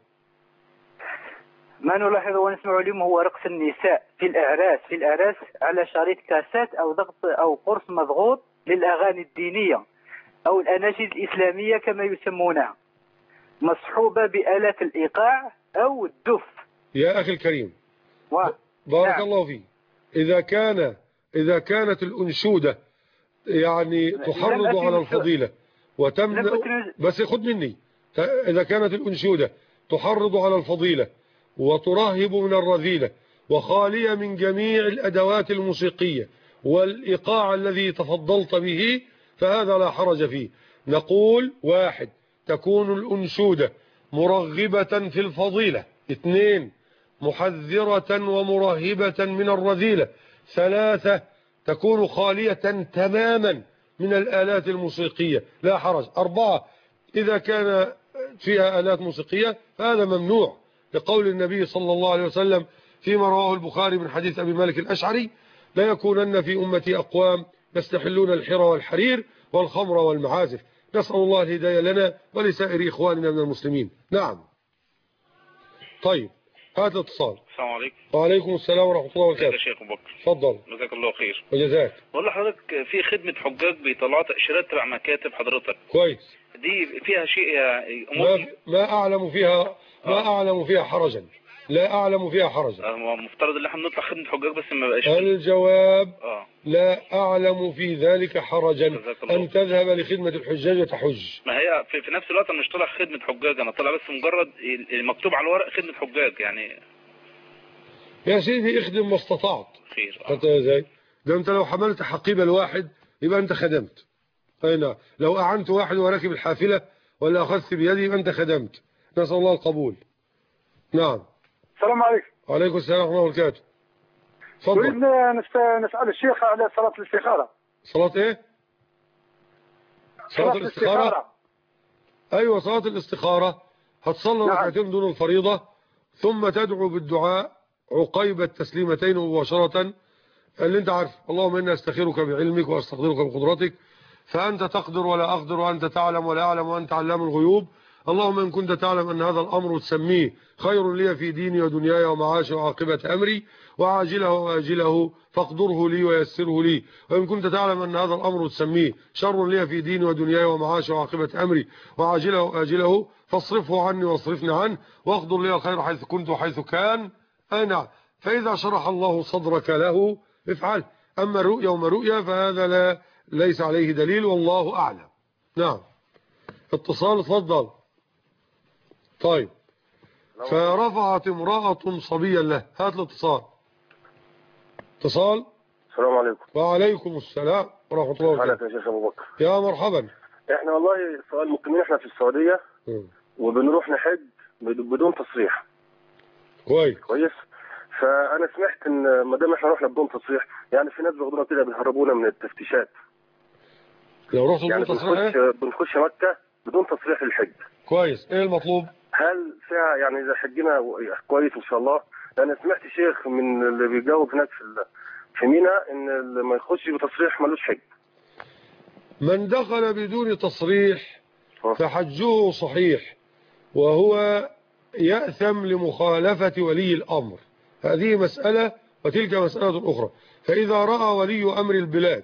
ما نلاحظه ونسمعه اليوم هو رقص النساء في الأعراس في الأعراس على شريط كاسات أو ضغط أو قرص مضغوط للأغاني الدينية أو الأناشيد الإسلامية كما يسمونها، مصحوبة بآلات الإيقاع أو الدف. يا أخي الكريم، و... بارك نعم. الله فيك. إذا كان إذا كانت الأنشودة يعني تحرض على الفضيلة وتمنع، بس خد مني، إذا كانت الأنشودة تحرض على الفضيلة وترهب من الرذيلة وخالية من جميع الأدوات الموسيقية والإيقاع الذي تفضلت به، فهذا لا حرج فيه. نقول: واحد، تكون الأنشودة مرغبة في الفضيلة. اثنين، محذرة ومرهبة من الرذيلة. ثلاثة، تكون خالية تماما من الآلات الموسيقية، لا حرج. أربعة، إذا كان فيها آلات موسيقية فهذا ممنوع، لقول النبي صلى الله عليه وسلم فيما رواه البخاري من حديث أبي مالك الأشعري: لا يكونن في أمتي أقوام يستحلون الحر والحرير والخمر والمعازف. نسأل الله الهداية لنا ولسائر إخواننا من المسلمين. نعم. طيب، هات الاتصال. السلام عليكم. وعليكم السلام ورحمة الله وبركاته. يا شيخ أبو بكر. اتفضل. جزاك الله خير. وجزاك. بقول لحضرتك في خدمة حجاج بيطلعوا تأشيرات تبع مكاتب حضرتك. كويس. دي فيها شيء ما, ما أعلم فيها ما آه. أعلم فيها حرجا. لا أعلم فيها حرجا. آه مفترض ان احنا نطلع خدمة حجاج بس ما بقاش. الجواب آه. لا أعلم في ذلك حرجا أن تذهب لخدمة الحجاج وتحج. ما هي في, في نفس الوقت أنا مش طالع خدمة حجاج، أنا طالع بس مجرد مكتوب على الورق خدمة حجاج يعني. يا سيدي اخدم ما استطعت. خير. انت ازاي؟ ده انت لو حملت حقيبة الواحد يبقى انت خدمت. اينا لو اعنت واحد وراكب الحافلة ولا اخذت بيدي يبقى انت خدمت. نسأل الله القبول. نعم. السلام عليكم. وعليكم السلام ورحمة الله وبركاته. اتفضل. نريد نسأل الشيخ على صلاة الاستخارة. صلاة ايه؟ صلاة الاستخارة. الاستخارة. ايوه صلاة الاستخارة هتصلي نعم. ركعتين دون الفريضة ثم تدعو بالدعاء عقيب التسليمتين مباشرة اللي انت عارف اللهم إنا استخيرك بعلمك واستقدرك بقدرتك فأنت تقدر ولا أقدر وأنت تعلم ولا أعلم وأنت علام الغيوب. اللهم إن كنت تعلم أن هذا الأمر تسميه خير لي في ديني ودنياي ومعاشي وعاقبة أمري وعاجله وآجله فاقدره لي ويسره لي. وإن كنت تعلم أن هذا الأمر تسميه شر لي في ديني ودنياي ومعاشي وعاقبة أمري وعاجله وآجله فاصرفه عني واصرفني عنه واقدر لي الخير حيث كنت وحيث كان. أي نعم. فإذا شرح الله صدرك له افعل. أما الرؤيا وما رؤيا فهذا لا ليس عليه دليل والله أعلم. نعم. اتصال اتفضل. طيب. فرفعت امرأة صبيا له. هات الاتصال. اتصال. السلام عليكم. وعليكم السلام ورحمة الله وبركاته. يا شيخ أبو بكر. يا مرحبا. احنا والله سؤال مقيمين احنا في السعودية م. وبنروح نحج بدون تصريح. كويس. كويس. فأنا سمعت إن ما دام احنا رحنا بدون تصريح يعني في ناس بياخدونا كده بيهربونا من التفتيشات. لو رحت يعني بدون تصريح بنخش بنخش مكة بدون تصريح للحج. كويس. ايه المطلوب؟ هل فيها يعني إذا حجنا كويس إن شاء الله؟ لأن سمعت شيخ من اللي بيجاوب هناك في في مينا إن اللي ما يخش بتصريح ملوش حج. من دخل بدون تصريح فحجه صحيح وهو يأثم لمخالفة ولي الأمر. هذه مسألة وتلك مسألة أخرى. فإذا رأى ولي أمر البلاد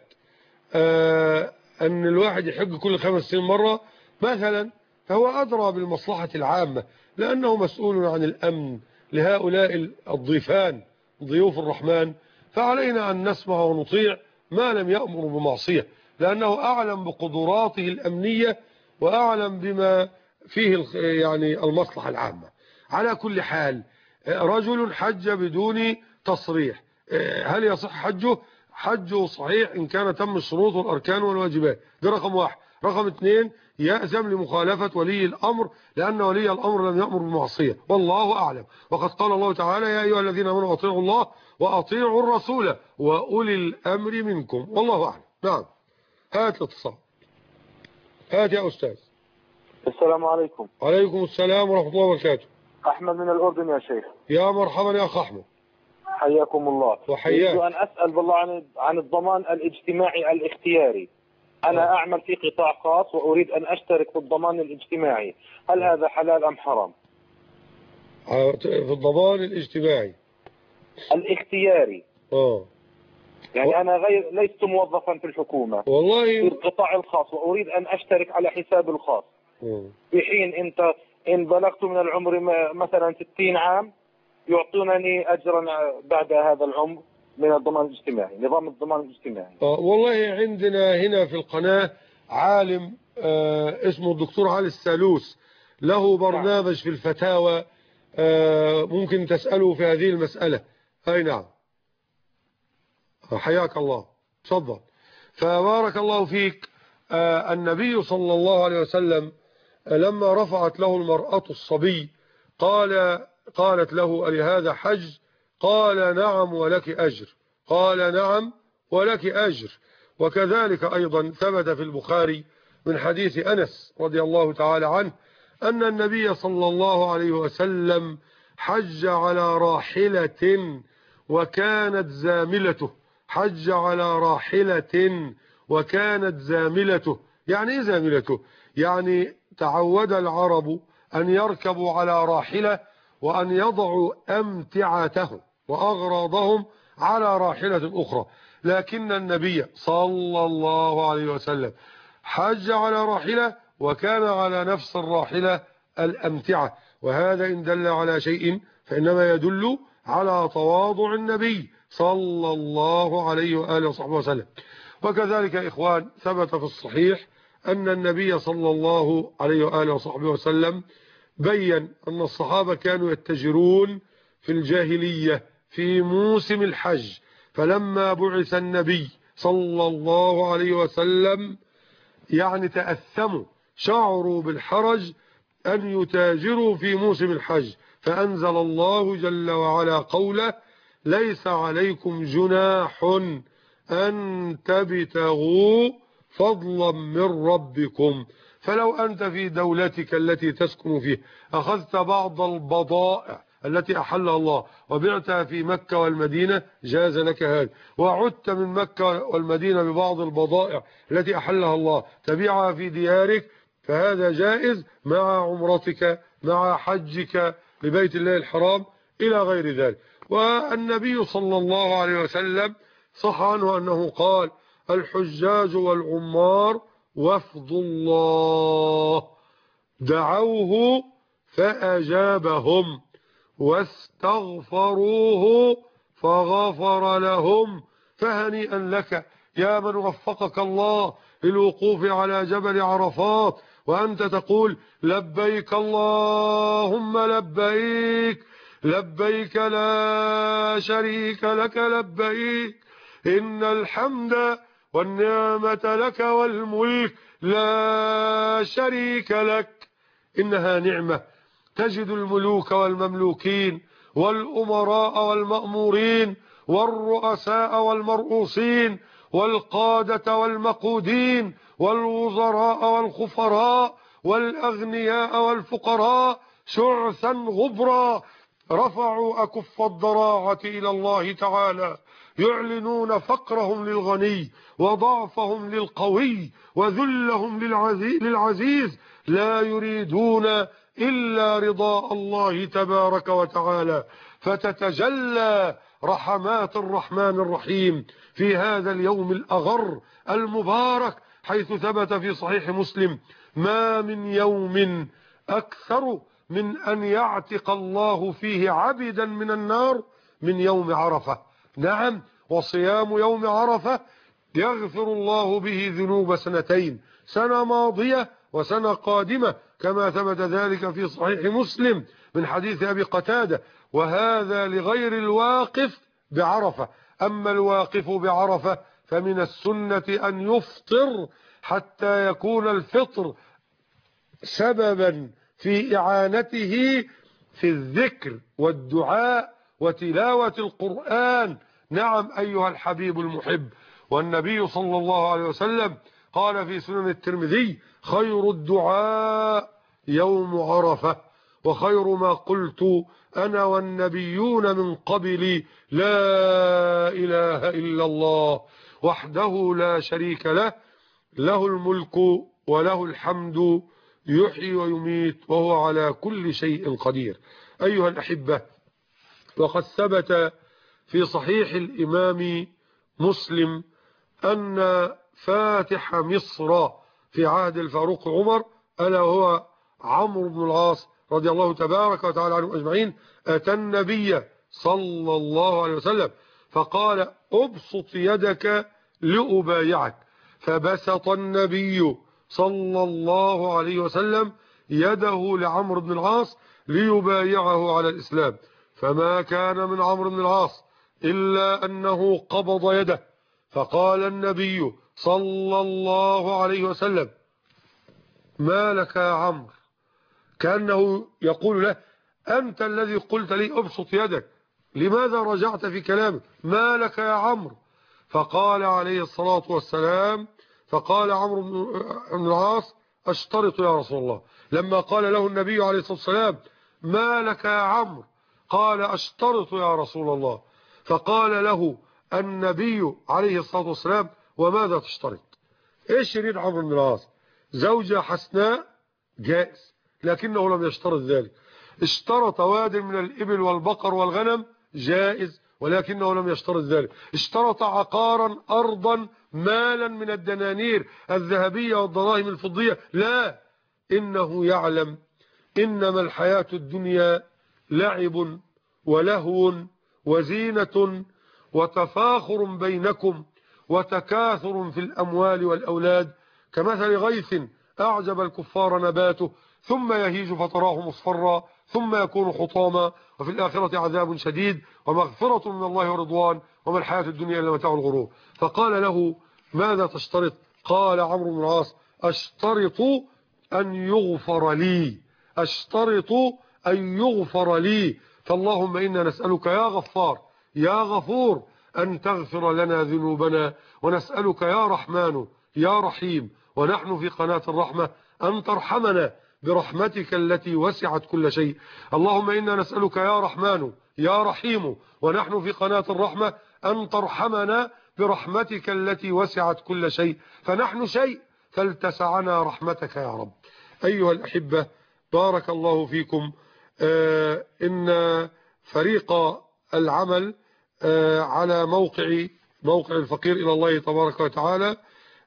آه أن الواحد يحج كل خمس سنين مرة مثلا فهو أدرى بالمصلحة العامة لأنه مسؤول عن الأمن لهؤلاء الضيفان ضيوف الرحمن. فعلينا أن نسمع ونطيع ما لم يأمر بمعصية لأنه أعلم بقدراته الأمنية وأعلم بما فيه يعني المصلحة العامة. على كل حال رجل حج بدون تصريح هل يصح حجه؟ حجه صحيح إن كان تم الشروط والأركان والواجبات. ده رقم واحد. رقم اثنين يأزم لمخالفة ولي الأمر لأن ولي الأمر لم يأمر بمعصية والله أعلم. وقد قال الله تعالى يا أيها الذين آمنوا أطيعوا الله وأطيعوا الرسول وأولي الأمر منكم والله أعلم. نعم. هات الاتصال. هات يا أستاذ. السلام عليكم. عليكم السلام ورحمة الله وبركاته. أحمد من الأردن يا شيخ. يا مرحبا يا أخ أحمد. حياكم الله. وحياك. أريد أن أسأل بالله عن عن الضمان الاجتماعي الاختياري. أنا أه. أعمل في قطاع خاص وأريد أن أشترك في الضمان الاجتماعي، هل أه. هذا حلال أم حرام؟ في الضمان الاجتماعي الاختياري. اه يعني و... أنا غير ليست موظفا في الحكومة والله في القطاع الخاص وأريد أن أشترك على حساب الخاص. أوه. في حين أنت إن بلغت من العمر مثلا ستين عام يعطونني أجرا بعد هذا العمر من الضمان الاجتماعي، نظام الضمان الاجتماعي. آه والله عندنا هنا في القناة عالم آه اسمه الدكتور علي السالوس له برنامج في الفتاوى آه ممكن تسأله في هذه المسألة. أي نعم. حياك الله. تفضل. فبارك الله فيك. آه النبي صلى الله عليه وسلم لما رفعت له المرأة الصبي قال قالت له ألهذا حج؟ قال نعم ولك أجر. قال نعم ولك أجر. وكذلك أيضا ثبت في البخاري من حديث أنس رضي الله تعالى عنه أن النبي صلى الله عليه وسلم حج على راحلة وكانت زاملته. حج على راحلة وكانت زاملته. يعني إيه زاملته؟ يعني تعود العرب أن يركبوا على راحلة وأن يضعوا أمتعتهم وأغراضهم على راحلة أخرى، لكن النبي صلى الله عليه وسلم حج على راحلة وكان على نفس الراحلة الأمتعة، وهذا إن دل على شيء فإنما يدل على تواضع النبي صلى الله عليه وآله وصحبه وسلم. وكذلك إخوان ثبت في الصحيح أن النبي صلى الله عليه وآله وصحبه وسلم بين أن الصحابة كانوا يتجرون في الجاهلية في موسم الحج، فلما بعث النبي صلى الله عليه وسلم يعني تأثموا، شعروا بالحرج أن يتاجروا في موسم الحج، فأنزل الله جل وعلا قوله: ليس عليكم جناح أن تبتغوا فضلا من ربكم. فلو أنت في دولتك التي تسكن فيها أخذت بعض البضائع التي أحلها الله وبعتها في مكة والمدينة جاز لك هذا، وعدت من مكة والمدينة ببعض البضائع التي أحلها الله تبيعها في ديارك، فهذا جائز مع عمرتك مع حجك لبيت الله الحرام إلى غير ذلك. والنبي صلى الله عليه وسلم صح عنه أنه قال: الحجاج والعمار وفد الله دعوه فأجابهم واستغفروه فغفر لهم، فهنيئا لك يا من وفقك الله للوقوف على جبل عرفات وأنت تقول: لبيك اللهم لبيك لبيك لا شريك لك لبيك إن الحمد والنعمة لك والملك لا شريك لك. إنها نعمة تجد الملوك والمملوكين والأمراء والمأمورين والرؤساء والمرؤوسين والقادة والمقودين والوزراء والخفراء والأغنياء والفقراء شعثا غبرا رفعوا أكف الضراعة إلى الله تعالى، يعلنون فقرهم للغني وضعفهم للقوي وذلهم للعزيز، لا يريدون إلا رضاء الله تبارك وتعالى، فتتجلى رحمات الرحمن الرحيم في هذا اليوم الأغر المبارك، حيث ثبت في صحيح مسلم: ما من يوم أكثر من أن يعتق الله فيه عبدا من النار من يوم عرفة. نعم، وصيام يوم عرفة يغفر الله به ذنوب سنتين، سنة ماضية وسنة قادمة، كما ثبت ذلك في صحيح مسلم من حديث أبي قتادة، وهذا لغير الواقف بعرفة. أما الواقف بعرفة فمن السنة أن يفطر حتى يكون الفطر سببا في إعانته في الذكر والدعاء وتلاوة القرآن. نعم أيها الحبيب المحب. والنبي صلى الله عليه وسلم قال في سنن الترمذي: خير الدعاء يوم عرفة، وخير ما قلت أنا والنبيون من قبلي لا إله إلا الله وحده لا شريك له، له الملك وله الحمد يحيي ويميت وهو على كل شيء قدير. أيها الأحبة، وقد ثبت في صحيح الإمام مسلم أن فاتح مصر في عهد الفاروق عمر ألا هو عمرو بن العاص رضي الله تبارك وتعالى عنه أجمعين أتى النبي صلى الله عليه وسلم فقال: أبسط يدك لأبايعك، فبسط النبي صلى الله عليه وسلم يده لعمرو بن العاص ليبايعه على الإسلام، فما كان من عمرو بن العاص إلا أنه قبض يده، فقال النبي صلى الله عليه وسلم: ما لك يا عمرو؟ كأنه يقول له: أنت الذي قلت لي أبسط يدك، لماذا رجعت في كلامك؟ ما لك يا عمرو؟ فقال عليه الصلاة والسلام فقال عمرو بن العاص: أشترط يا رسول الله. لما قال له النبي عليه الصلاة والسلام: ما لك يا عمرو؟ قال: أشترط يا رسول الله. فقال له النبي عليه الصلاة والسلام: وماذا تشترط؟ ايش يريد عمرو بن العاص؟ زوجة حسناء جائز، لكنه لم يشترط ذلك. اشترط واد من الإبل والبقر والغنم جائز، ولكنه لم يشترط ذلك. اشترط عقارا أرضا مالا من الدنانير الذهبية والدراهم الفضية، لا، إنه يعلم إنما الحياة الدنيا لعب ولهو وزينة وتفاخر بينكم وتكاثر في الأموال والأولاد كمثل غيث أعجب الكفار نباته ثم يهيج فتراه مصفرا ثم يكون حطاما وفي الآخرة عذاب شديد ومغفرة من الله ورضوان وما الحياة الدنيا إلا متاع الغرور. فقال له ماذا تشترط؟ قال عمرو بن العاص أشترط أن يغفر لي، أشترط أن يغفر لي. فاللهم إنا نسألك يا غفار يا غفور أن تغفر لنا ذنوبنا، ونسألك يا رحمن يا رحيم ونحن في قناة الرحمة أن ترحمنا برحمتك التي وسعت كل شيء. اللهم إنا نسألك يا رحمن يا رحيم ونحن في قناة الرحمة أن ترحمنا برحمتك التي وسعت كل شيء، فنحن شيء فلتسعنا رحمتك يا رب. أيها الأحبة، بارك الله فيكم. آه إن فريق العمل آه على موقع موقع الفقير إلى الله تبارك وتعالى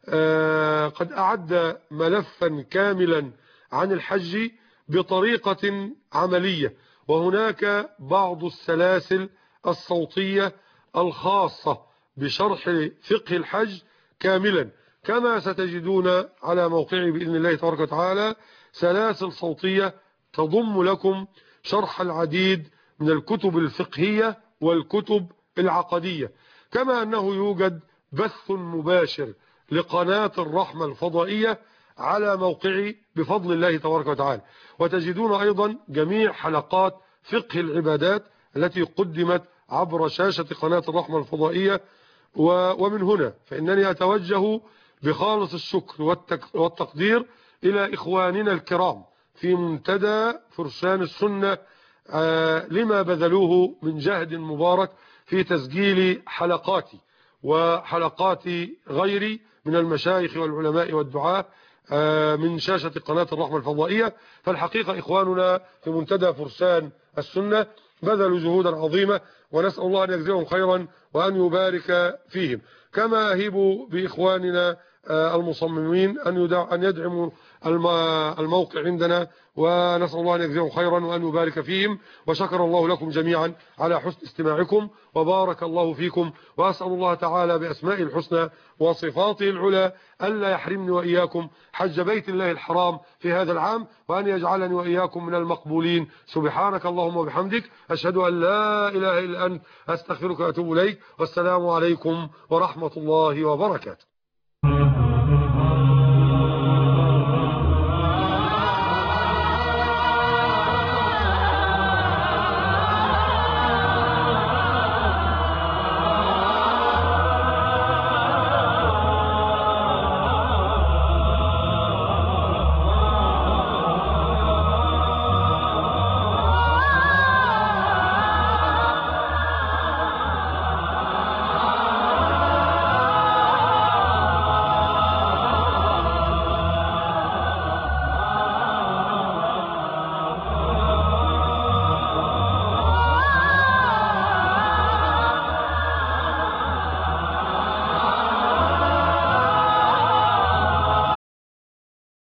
آه قد أعد ملفا كاملا عن الحج بطريقة عملية، وهناك بعض السلاسل الصوتية الخاصة بشرح فقه الحج كاملا، كما ستجدون على موقعي بإذن الله تبارك وتعالى سلاسل صوتية تضم لكم شرح العديد من الكتب الفقهية والكتب العقدية، كما أنه يوجد بث مباشر لقناة الرحمة الفضائية على موقعي بفضل الله تبارك وتعالى، وتجدون أيضا جميع حلقات فقه العبادات التي قدمت عبر شاشة قناة الرحمة الفضائية. ومن هنا فإنني أتوجه بخالص الشكر والتقدير إلى إخواننا الكرام في منتدى فرسان السنة لما بذلوه من جهد مبارك في تسجيل حلقاتي وحلقات غيري من المشايخ والعلماء والدعاة من شاشة قناة الرحمة الفضائية. فالحقيقة إخواننا في منتدى فرسان السنة بذلوا جهودا عظيمة، ونسأل الله أن يجزيهم خيرا وأن يبارك فيهم. كما أهيب بإخواننا المصممين أن يدعموا الموقع عندنا، ونسأل الله أن يجزيهم خيرا وأن يبارك فيهم. وشكر الله لكم جميعا على حسن استماعكم وبارك الله فيكم، وأسأل الله تعالى بأسمائه الحسنى وصفاته العلى ألا يحرمني وإياكم حج بيت الله الحرام في هذا العام، وأن يجعلني وإياكم من المقبولين. سبحانك اللهم وبحمدك، أشهد أن لا إله إلا أنت، أستغفرك وأتوب إليك، والسلام عليكم ورحمة الله وبركاته.